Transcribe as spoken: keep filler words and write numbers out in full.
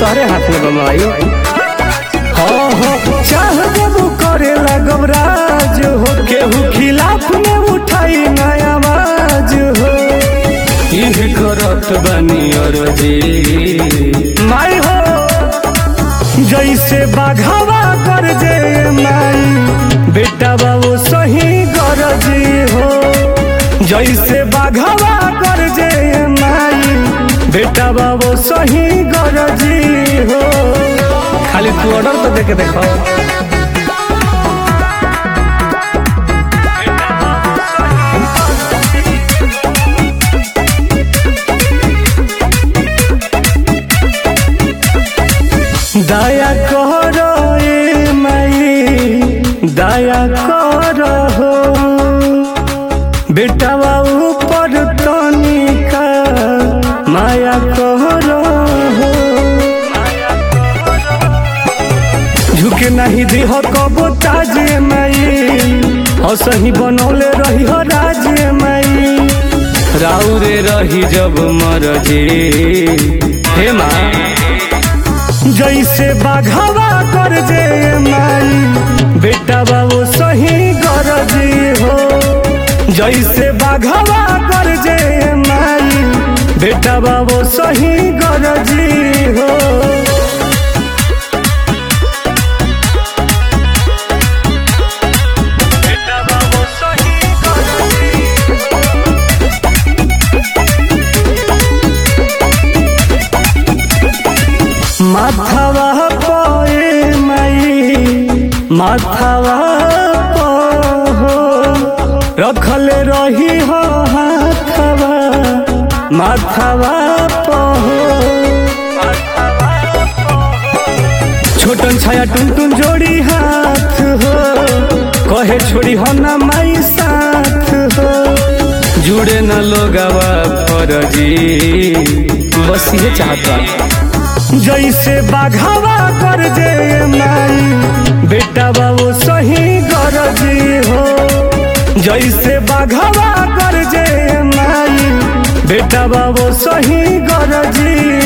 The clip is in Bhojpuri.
तोहरे हाथ में बमाई हाँ हाँ चाह देबू करे लगब राज हो केहू खिलाफ में उठाई नया आवाज हो इह करत बनी और जी माई हो जैसे बाघावा कर जे माई बेटा बाबू सही गरजी हो जैसे बाघावा कर जे माई बेटा बाबू सही गरजी हो खाली तू ऑर्डर तो देके देखो दया करो ए माई दया करो बेटा बाबू पर तनिका माया करो झुके नहीं दिह कबो ताजे माई असही बनौले रही हो राजे माई राउरे रही जब मरजे हे माँ जैसे बाघावा कर जे माई बेटा बाबू सही गरजी हो जैसे बाघावा कर जे माई बेटा बाबू सही गरजी हो माथावा पोए माई माथावा हो रखल रही हो हाथवा माथावा हो छोटन छाया टुन टुन जोड़ी हाथ हो कहे छोड़ी हो ना माई साथ हो जुड़े न लोगवा फरजी बस ये चाहता जैसे बाघावा कर जे माई बेटा बाबू सही गरजी हो जैसे बाघावा कर जे माई बेटा बाबू सही गरजी